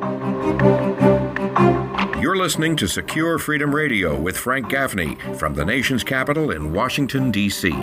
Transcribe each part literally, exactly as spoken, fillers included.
You're listening to Secure Freedom Radio with Frank Gaffney from the nation's capital in Washington, D C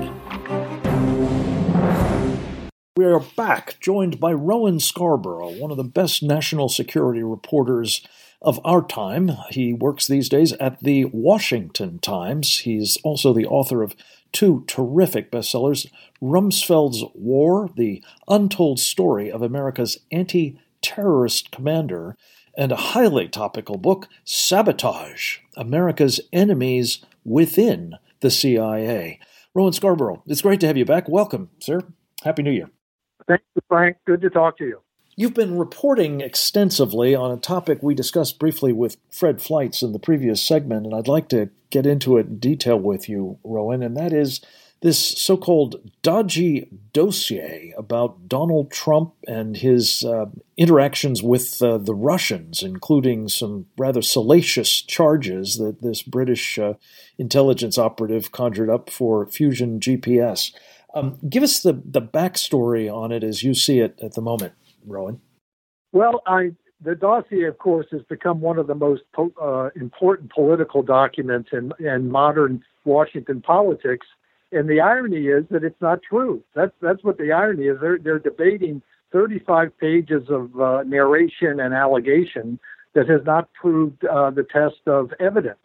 We are back, joined by Rowan Scarborough, one of the best national security reporters of our time. He works these days at the Washington Times. He's also the author of two terrific bestsellers, Rumsfeld's War, The Untold Story of America's Anti-Terrorist Commander, and a highly topical book, Sabotage, America's Enemies Within the C I A. Rowan Scarborough, it's great to have you back. Welcome, sir. Happy New Year. Thank you, Frank. Good to talk to you. You've been reporting extensively on a topic we discussed briefly with Fred Fleitz in the previous segment, and I'd like to get into it in detail with you, Rowan, and that is this so-called dodgy dossier about Donald Trump and his uh, interactions with uh, the Russians, including some rather salacious charges that this British uh, intelligence operative conjured up for Fusion G P S. Um, give us the, the backstory on it as you see it at the moment, Rowan. Well, I the dossier, of course, has become one of the most po- uh, important political documents in, in modern Washington politics. And the irony is that it's not true. That's that's what the irony is. They're they're debating thirty-five pages of uh, narration and allegation that has not proved uh, the test of evidence.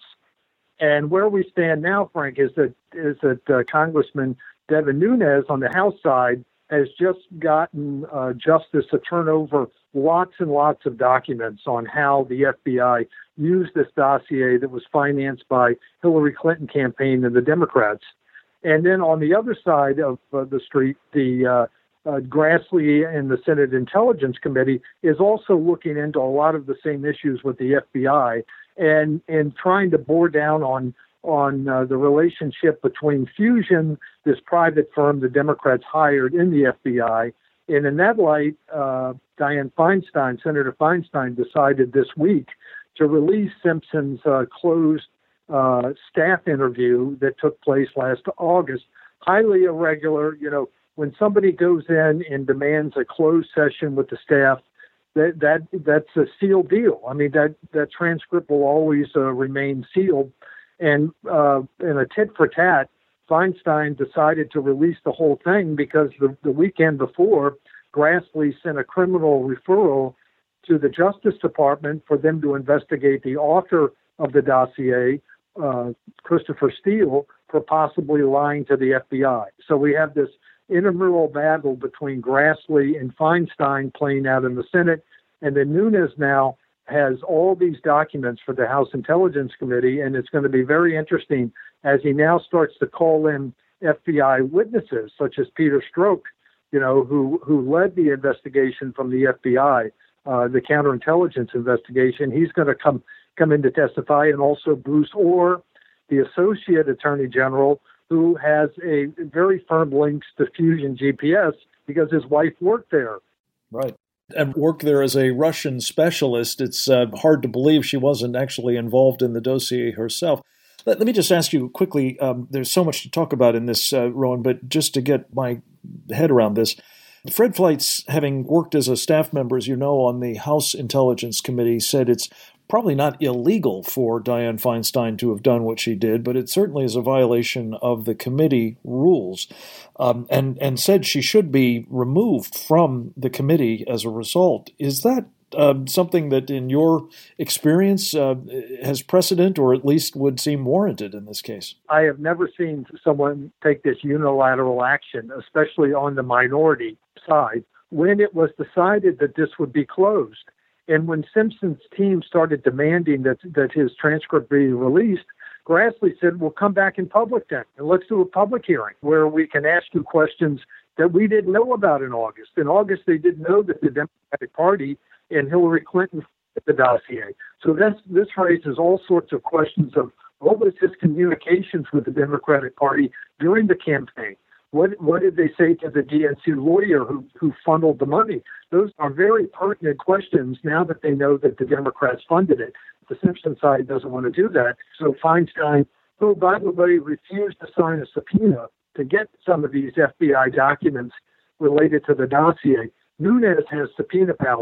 And where we stand now, Frank, is that is that uh, Congressman Devin Nunes on the House side has just gotten uh, justice to turn over lots and lots of documents on how the F B I used this dossier that was financed by Hillary Clinton campaign and the Democrats. And then on the other side of uh, the street, the uh, uh, Grassley and the Senate Intelligence Committee is also looking into a lot of the same issues with the F B I and and trying to bore down on on uh, the relationship between Fusion, this private firm the Democrats hired in the F B I. And in that light, uh, Dianne Feinstein, Senator Feinstein, decided this week to release Simpson's uh, closed uh, staff interview that took place last August. Highly irregular. You know, when somebody goes in and demands a closed session with the staff, that that that's a sealed deal. I mean, that that transcript will always uh, remain sealed. And uh, in a tit for tat, Feinstein decided to release the whole thing because the, the weekend before, Grassley sent a criminal referral to the Justice Department for them to investigate the author of the dossier, uh, Christopher Steele, for possibly lying to the F B I. So we have this intramural battle between Grassley and Feinstein playing out in the Senate, and then Nunes now has all these documents for the House Intelligence Committee, and it's going to be very interesting as he now starts to call in F B I witnesses, such as Peter Strzok, you know, who who led the investigation from the F B I, uh, the counterintelligence investigation. He's going to come come in to testify, and also Bruce Orr, the Associate Attorney General, who has a very firm links to Fusion G P S because his wife worked there. Right. And worked there as a Russian specialist. It's uh, hard to believe she wasn't actually involved in the dossier herself. Let, let me just ask you quickly, um, there's so much to talk about in this, uh, Rowan, but just to get my head around this, Fred Fleitz, having worked as a staff member, as you know, on the House Intelligence Committee, said it's probably not illegal for Dianne Feinstein to have done what she did, but it certainly is a violation of the committee rules, um, and, and said she should be removed from the committee as a result. Is that um, something that, in your experience, uh, has precedent or at least would seem warranted in this case? I have never seen someone take this unilateral action, especially on the minority side, when it was decided that this would be closed. And when Simpson's team started demanding that that his transcript be released, Grassley said, "We'll come back in public then, and let's do a public hearing where we can ask you questions that we didn't know about in August." In August, they didn't know that the Democratic Party and Hillary Clinton had the dossier. So this, this raises all sorts of questions of what was his communications with the Democratic Party during the campaign? What what did they say to the D N C lawyer who, who funneled the money? Those are very pertinent questions now that they know that the Democrats funded it. The Simpson side doesn't want to do that. So Feinstein, who, by the way, refused to sign a subpoena to get some of these F B I documents related to the dossier, Nunes has subpoena power.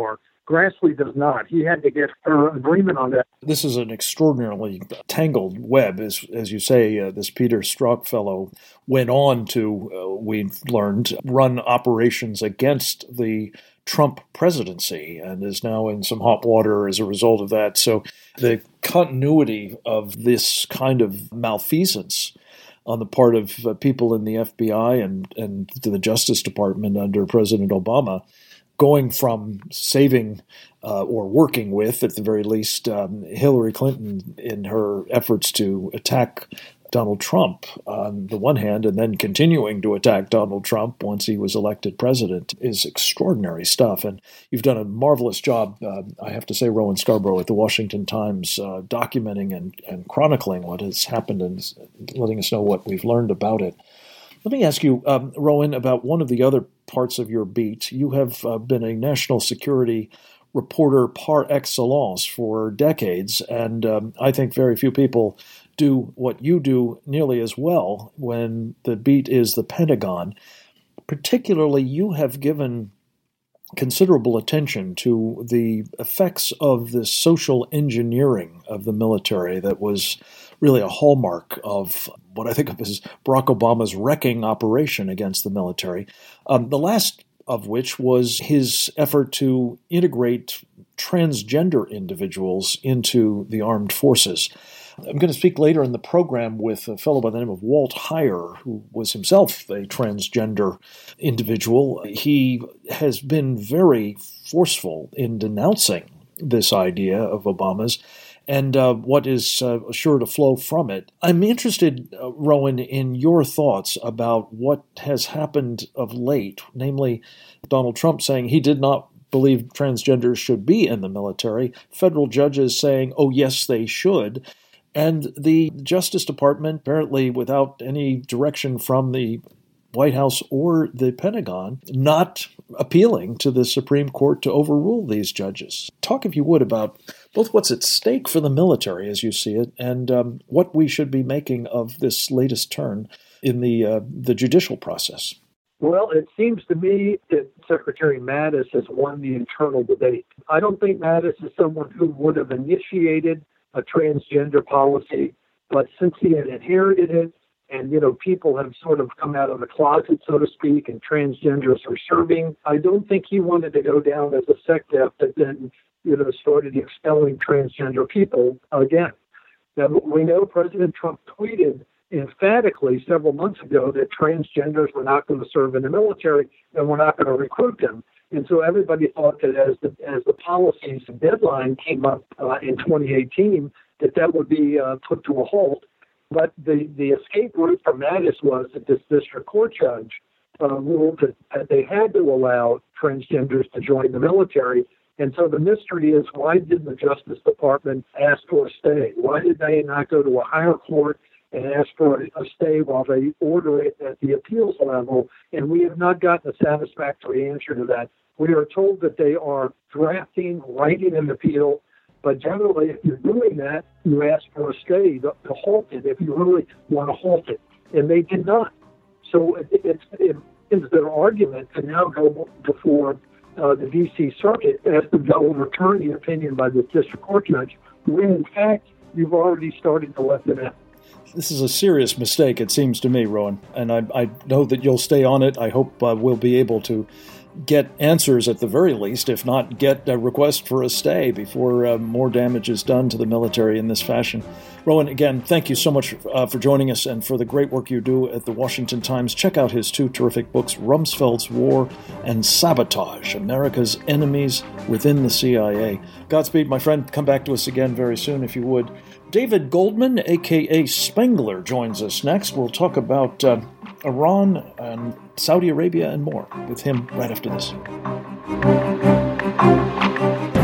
Grassley does not. He had to get her agreement on that. This is an extraordinarily tangled web. As as you say, uh, this Peter Strzok fellow went on to, uh, we've learned, run operations against the Trump presidency and is now in some hot water as a result of that. So the continuity of this kind of malfeasance on the part of uh, people in the F B I and, and the Justice Department under President Obama, going from saving uh, or working with, at the very least, um, Hillary Clinton in her efforts to attack Donald Trump on the one hand, and then continuing to attack Donald Trump once he was elected president, is extraordinary stuff. And you've done a marvelous job, uh, I have to say, Rowan Scarborough at the Washington Times, uh, documenting and, and chronicling what has happened and letting us know what we've learned about it. Let me ask you, um, Rowan, about one of the other parts of your beat. You have uh, been a national security reporter par excellence for decades, and um, I think very few people do what you do nearly as well when the beat is the Pentagon. Particularly, you have given considerable attention to the effects of the social engineering of the military that was really a hallmark of what I think of as Barack Obama's wrecking operation against the military, um, the last of which was his effort to integrate transgender individuals into the armed forces. I'm going to speak later in the program with a fellow by the name of Walt Heyer, who was himself a transgender individual. He has been very forceful in denouncing this idea of Obama's and uh, what is uh, sure to flow from it. I'm interested, uh, Rowan, in your thoughts about what has happened of late, namely Donald Trump saying he did not believe transgenders should be in the military, federal judges saying, oh, yes, they should, and the Justice Department, apparently without any direction from the White House or the Pentagon, not appealing to the Supreme Court to overrule these judges. Talk, if you would, about both what's at stake for the military as you see it and um, what we should be making of this latest turn in the uh, the judicial process. Well, it seems to me that Secretary Mattis has won the internal debate. I don't think Mattis is someone who would have initiated a transgender policy, but since he had inherited it, and, you know, people have sort of come out of the closet, so to speak, and transgenders are serving, I don't think he wanted to go down as a SecDef that then, you know, started expelling transgender people again. Now, we know President Trump tweeted emphatically several months ago that transgenders were not going to serve in the military and we're not going to recruit them. And so everybody thought that as the as the policy's deadline came up uh, in twenty eighteen, that that would be uh, put to a halt. But the, the escape route for Mattis was that this district court judge uh, ruled that, that they had to allow transgenders to join the military. And so the mystery is, why did the Justice Department ask for a stay? Why did they not go to a higher court and ask for a stay while they order it at the appeals level? And we have not gotten a satisfactory answer to that. We are told that they are drafting, writing an appeal, but generally, if you're doing that, you ask for a stay to, to halt it if you really want to halt it. And they did not. So it, it's, it is their argument to now go before uh, the D C Circuit as to overturn the opinion by the district court judge, when in fact, you've already started to let them out. This is a serious mistake, it seems to me, Rowan, and I, I know that you'll stay on it. I hope uh, we'll be able to get answers at the very least, if not get a request for a stay before uh, more damage is done to the military in this fashion. Rowan, again, thank you so much uh, for joining us and for the great work you do at the Washington Times. Check out his two terrific books, Rumsfeld's War and Sabotage, America's Enemies Within the C I A. Godspeed, my friend. Come back to us again very soon, if you would. David Goldman, a k a. Spengler, joins us next. We'll talk about uh, Iran and Saudi Arabia and more with him right after this.